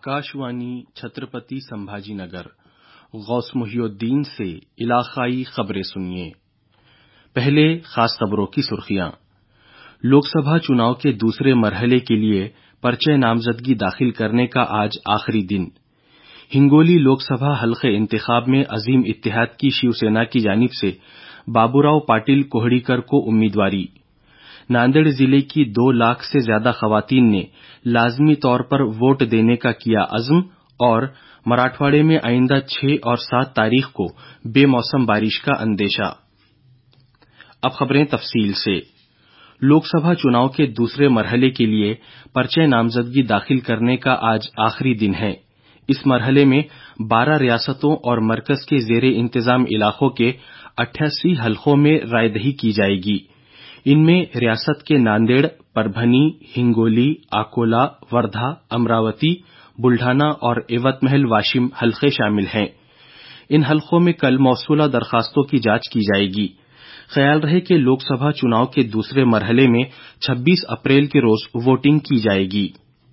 आकाशवाणी छत्रपति संभाजीनगर गौस मुहियुद्दीन से इलाकाई खबरें सुनिए। पहले खास खबरों की सुर्खियां। लोकसभा चुनाव के दूसरे मरहले के लिए पर्चे नामजदगी दाखिल करने का आज आखिरी दिन। हिंगोली लोकसभा हल्के इंतखाब में अजीम इत्तेहाद की शिवसेना की जानिब से बाबूराव पाटिल कोहड़ीकर को उम्मीदवारी। नांदेड़ जिले की 2 लाख से ज्यादा खवातीन ने लाजमी तौर पर वोट देने का किया अज़्म और मराठवाड़े में आइंदा 6 और 7 तारीख को बेमौसम बारिश का अंदेशा। अब खबरें तफसील से। लोकसभा चुनाव के दूसरे मरहले के लिए पर्चे नामजदगी दाखिल करने का आज आखिरी दिन है। इस मरहले में 12 रियासतों और मरकज के जेरे इंतजाम इलाकों के 88 हलकों में रायदही की जाएगी। इनमें रियासत के नांदेड़, परभनी, हिंगोली, अकोला, वर्धा, अमरावती, बुल्ढाना और एवतमहल वाशिम हलके शामिल हैं। इन हलकों में कल मौसूला दरखास्तों की जांच की जाएगी। ख्याल रहे कि लोकसभा चुनाव के दूसरे मरहले में 26 अप्रैल के रोज वोटिंग की जाएगी।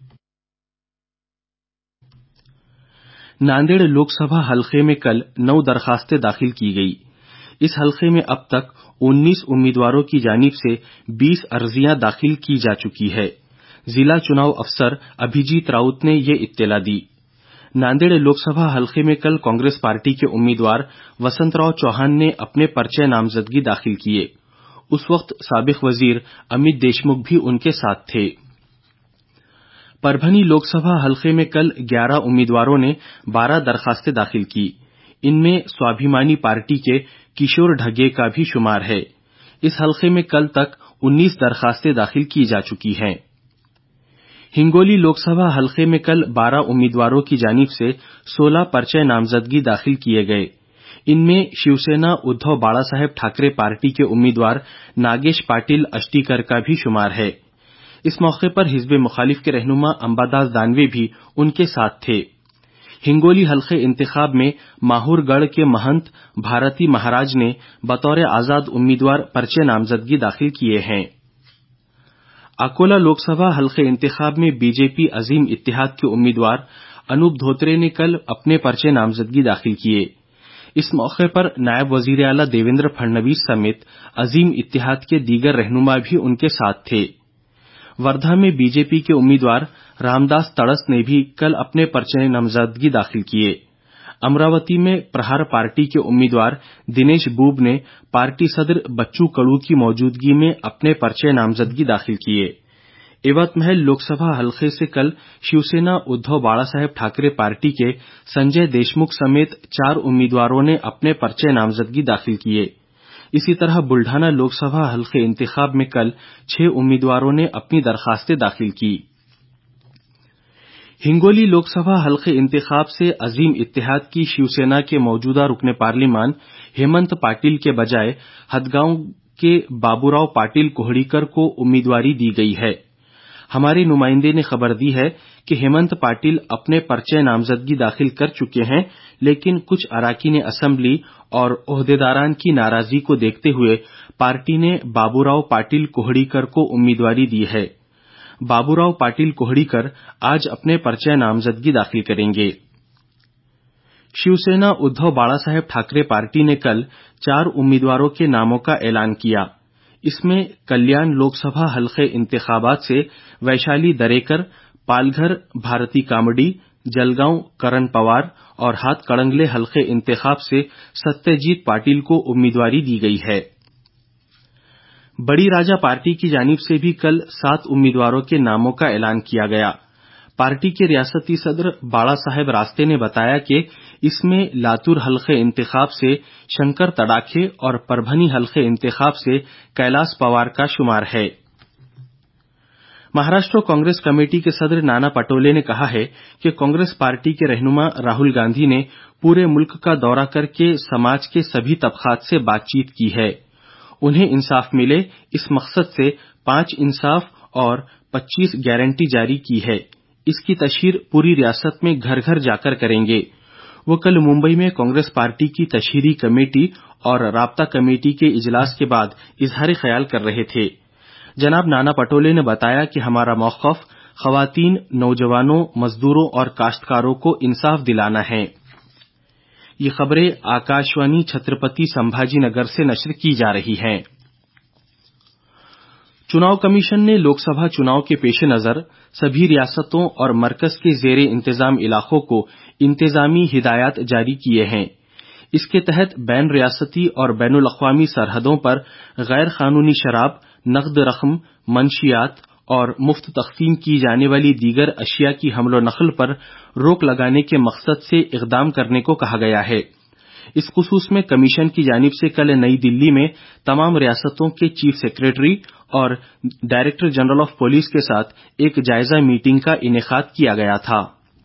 नांदेड़ लोकसभा हलके में कल 9 दरखास्तें दाखिल की गई। इस हलके में अब तक 19 उम्मीदवारों की जानिब से 20 अर्जियां दाखिल की जा चुकी है। जिला चुनाव अफसर अभिजीत राउत ने ये इत्तला दी। नांदेड़ लोकसभा हलके में कल कांग्रेस पार्टी के उम्मीदवार वसंतराव चौहान ने अपने पर्चे नामजदगी दाखिल किए। उस वक्त साबिक वजीर अमित देशमुख भी उनके साथ थे। परभनी लोकसभा हलके में कल 11 उम्मीदवारों ने 12 दरखास्तें दाखिल की। इनमें स्वाभिमानी पार्टी के किशोर ढगे का भी शुमार है। इस हलके में कल तक 19 दरखास्तें दाखिल की जा चुकी हैं। हिंगोली लोकसभा हलके में कल 12 उम्मीदवारों की जानिब से 16 पर्चे नामजदगी दाखिल किए गए। इनमें शिवसेना उद्धव बाला साहेब ठाकरे पार्टी के उम्मीदवार नागेश पाटिल अष्टीकर का भी शुमार है। इस मौके पर हिजबे मुखालिफ के रहनुमा अंबादास दानवे भी उनके साथ थे। हिंगोली हलके इंतखाब में माहुरगढ़ के महंत भारती महाराज ने बतौर आजाद उम्मीदवार पर्चे नामजदगी दाखिल किए हैं। अकोला लोकसभा हलके इंतखाब में बीजेपी अजीम इत्तेहाद के उम्मीदवार अनूप धोत्रे ने कल अपने पर्चे नामजदगी दाखिल किए। इस मौके पर नायब वजीर आला देवेंद्र फडणवीस समेत अजीम इत्तेहाद के दीगर रहनुमा भी उनके साथ थे। वर्धा में बीजेपी के उम्मीदवार रामदास तड़स ने भी कल अपने पर्चे नामजदगी दाखिल किए। अमरावती में प्रहार पार्टी के उम्मीदवार दिनेश बूब ने पार्टी सदर बच्चू कड़ू की मौजूदगी में अपने पर्चे नामजदगी दाखिल किए। एवतमहल लोकसभा हलके से कल शिवसेना उद्धव बाला साहेब ठाकरे पार्टी के संजय देशमुख समेत 4 उम्मीदवारों ने अपने पर्चे नामजदगी दाखिल किए। इसी तरह बुल्ढाना लोकसभा हलके इंतखाब में कल 6 उम्मीदवारों ने अपनी दरखास्तें दाखिल की। हिंगोली लोकसभा हलके इंतखाब से अजीम इत्तेहाद की शिवसेना के मौजूदा रुकने पार्लिमान हेमंत पाटिल के बजाय हदगांव के बाबूराव पाटिल कोहड़ीकर को उम्मीदवारी दी गई है। हमारे नुमाइंदे ने खबर दी है कि हेमंत पाटिल अपने पर्चे नामजदगी दाखिल कर चुके हैं, लेकिन कुछ अराकीन असेंबली और ओहदेदारान की नाराजगी को देखते हुए पार्टी ने बाबूराव पाटिल कोहड़ीकर को उम्मीदवारी दी है। बाबूराव पाटिल कोहड़ीकर आज अपने पर्चे नामजदगी दाखिल करेंगे। शिवसेना उद्धव बाला साहेब ठाकरे पार्टी ने कल 4 उम्मीदवारों के नामों का ऐलान किया। इसमें कल्याण लोकसभा हलके इंतखाबात से वैशाली दरेकर, पालघर भारती कामड़ी, जलगांव करण पवार और हाथ कड़ंगले हलके इंतखाब से सत्यजीत पाटिल को उम्मीदवारी दी गई है। बड़ी राजा पार्टी की जानिब से भी कल 7 उम्मीदवारों के नामों का ऐलान किया गया। पार्टी के रियासती सदर बाला साहेब रास्ते ने बताया कि इसमें लातूर हलके इंतखाब से शंकर तड़ाखे और परभनी हलके इंतखाब से कैलाश पवार का शुमार है। महाराष्ट्र कांग्रेस कमेटी के सदर नाना पटोले ने कहा है कि कांग्रेस पार्टी के रहनुमा राहुल गांधी ने पूरे मुल्क का दौरा करके समाज के सभी तबकात से बातचीत की है। उन्हें इंसाफ मिले, इस मकसद से 5 इंसाफ और 25 गारंटी जारी की है। इसकी तशहीर पूरी रियासत में घर घर जाकर करेंगे। वो कल मुंबई में कांग्रेस पार्टी की तशहीरी कमेटी और राब्ता कमेटी के इजलास के बाद इजहार ख्याल कर रहे थे। जनाब नाना पटोले ने बताया कि हमारा मौक़िफ़ खवातीन, नौजवानों, मजदूरों और काश्तकारों को इंसाफ दिलाना है। ये खबरें आकाशवाणी छत्रपति संभाजीनगर से नश्र की जा रही हैं। चुनाव कमीशन ने लोकसभा चुनाव के पेश नजर सभी रियासतों और मरकज के जेर इंतजाम इलाकों को इंतजामी हिदायत जारी किए हैं। इसके तहत बैन रियासती और बैनुल अक़वामी सरहदों पर गैर कानूनी शराब, नकद रकम, मंशियात और मुफ्त तक़सीम की जाने वाली दीगर अशिया की हमलो नक़ल पर रोक लगाने के मकसद से इक़दाम करने को कहा गया है। इस खुसूस में कमीशन की जानिब से कल नई दिल्ली में तमाम रियासतों के चीफ सेक्रेटरी और डायरेक्टर जनरल ऑफ पुलिस के साथ एक जायजा मीटिंग का इनेकाद किया गया था।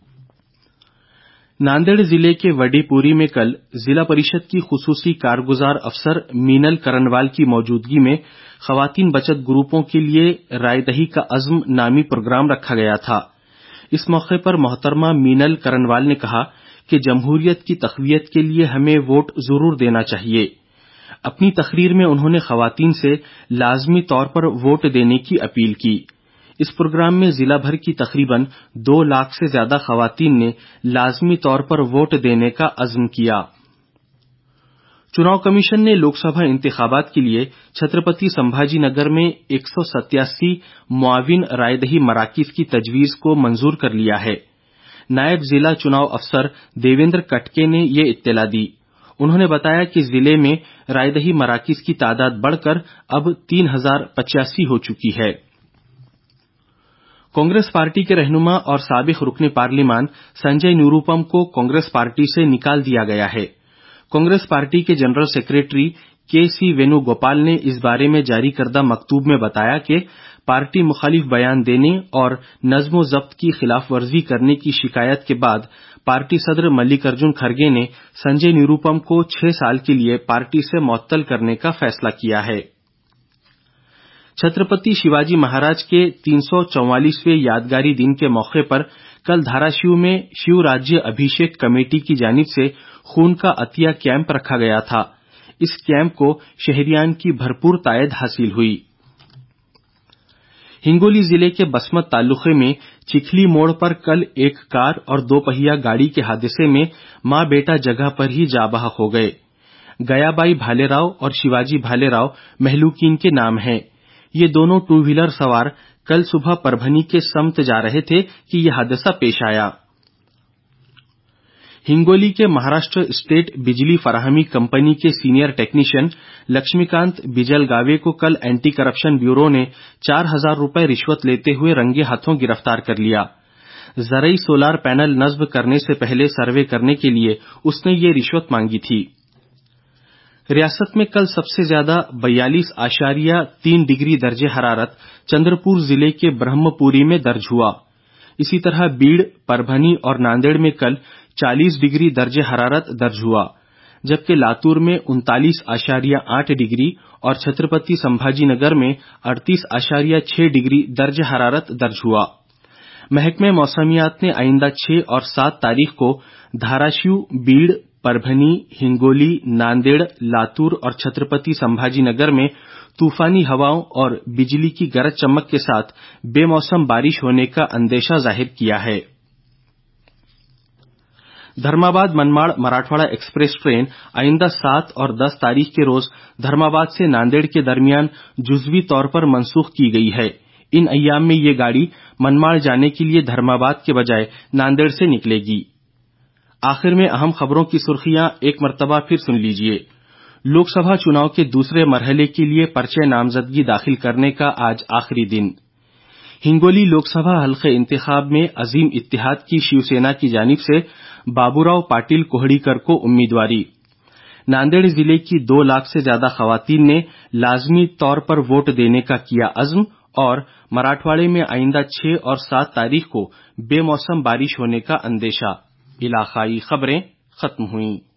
नांदेड़ जिले के वडीपुरी में कल जिला परिषद की खुसूसी कारगुजार अफसर मीनल करनवाल की मौजूदगी में खवातीन बचत ग्रुपों के लिए रायदही का अज़्म नामी प्रोग्राम रखा गया था। इस मौके पर मोहतरमा मीनल करनवाल ने कहा कि जमहूरियत की तक़वियत के लिए हमें वोट जरूर देना चाहिए। अपनी तकरीर में उन्होंने खवातीन से लाजमी तौर पर वोट देने की अपील की। इस प्रोग्राम में जिला भर की तकरीबन 2 लाख से ज्यादा खवातीन ने लाजमी तौर पर वोट देने का अज़्म किया। चुनाव कमीशन ने लोकसभा इंतखाबात के लिए छत्रपति संभाजीनगर में 187 मुआविन रायदही मराकिज की तजवीज को मंजूर कर लिया है। नायब जिला चुनाव अफसर देवेंद्र कटके ने ये इत्तला दी। उन्होंने बताया कि जिले में रायदही मराकिज की तादाद बढ़कर अब 3085 हो चुकी है। कांग्रेस पार्टी के रहनुमा और साबिक रुकने पार्लिमान संजय निरुपम को कांग्रेस पार्टी से निकाल दिया गया है। कांग्रेस पार्टी के जनरल सेक्रेटरी के.सी. वेणुगोपाल ने इस बारे में जारी करदा मकतूब में बताया कि पार्टी मुखालिफ बयान देने और नज्म ज़ब्त की खिलाफवर्जी करने की शिकायत के बाद पार्टी सदर मल्लिकार्जुन खड़गे ने संजय निरुपम को 6 साल के लिए पार्टी से मुअत्तल करने का फैसला किया है। छत्रपति शिवाजी महाराज के 344वें यादगारी दिन के मौके पर कल धाराशिव में शिव राज्य अभिषेक कमेटी की जानिब से खून का अतिया कैंप रखा गया था। इस कैंप को शहरियान की भरपूर तायद हासिल हुई। हिंगोली जिले के बसमत तालुके में चिखली मोड़ पर कल एक कार और 2 पहिया गाड़ी के हादसे में मां बेटा जगह पर ही जाँ बहक हो गए। गयाबाई भालेराव और शिवाजी भालेराव महलूकीन के नाम हैं। ये दोनों 2 व्हीलर सवार कल सुबह परभनी के समत जा रहे थे कि यह हादसा पेश आया। हिंगोली के महाराष्ट्र स्टेट बिजली फराहमी कंपनी के सीनियर टेक्नीशियन लक्ष्मीकांत बिजलगावे को कल एंटी करप्शन ब्यूरो ने 4000 रुपए रिश्वत लेते हुए रंगे हाथों गिरफ्तार कर लिया। ज़रई सोलार पैनल नस्ब करने से पहले सर्वे करने के लिए उसने ये रिश्वत मांगी थी। रियासत में कल सबसे ज्यादा 42.3 डिग्री दर्जे हरारत चंद्रपुर जिले के ब्रह्मपुरी में दर्ज हुआ। इसी तरह बीड़, परभनी और नांदेड़ में कल 40 डिग्री दर्जे हरारत दर्ज हुआ, जबकि लातूर में 39.8 डिग्री और छत्रपति संभाजीनगर में 38.6 डिग्री दर्जे हरारत दर्ज हुआ। महकमे मौसमियात ने आइंदा 6 और 7 तारीख को धाराशिव, बीड़, परभनी, हिंगोली, नांदेड़, लातूर और छत्रपति संभाजीनगर में तूफानी हवाओं और बिजली की गरज चमक के साथ बेमौसम बारिश होने का अंदेशा जाहिर किया है। धर्माबाद मनमाड़ मराठवाड़ा एक्सप्रेस ट्रेन आइंदा 7 और 10 तारीख के रोज धर्माबाद से नांदेड़ के दरमियान जुजवी तौर पर मनसूख की गई है। इन अय्याम में ये गाड़ी मनमाड़ जाने के लिए धर्माबाद के बजाय नांदेड़ से निकलेगी। आखिर में अहम खबरों की सुर्खियां एक मर्तबा फिर सुन लीजिए। लोकसभा चुनाव के दूसरे मरहले के लिए पर्चे नामजदगी दाखिल करने का आज आखिरी दिन। हिंगोली लोकसभा हल्के इंतखाब में अजीम इत्तेहाद की शिवसेना की जानिब से बाबूराव पाटिल कोहड़ीकर को उम्मीदवारी। नांदेड़ जिले की 2 लाख से ज्यादा खवातीन ने लाजमी तौर पर वोट देने का किया अज़्म और मराठवाड़े में आइंदा 6 और 7 तारीख को बेमौसम बारिश होने का अंदेशा। इलाकाई खबरें खत्म हुईं।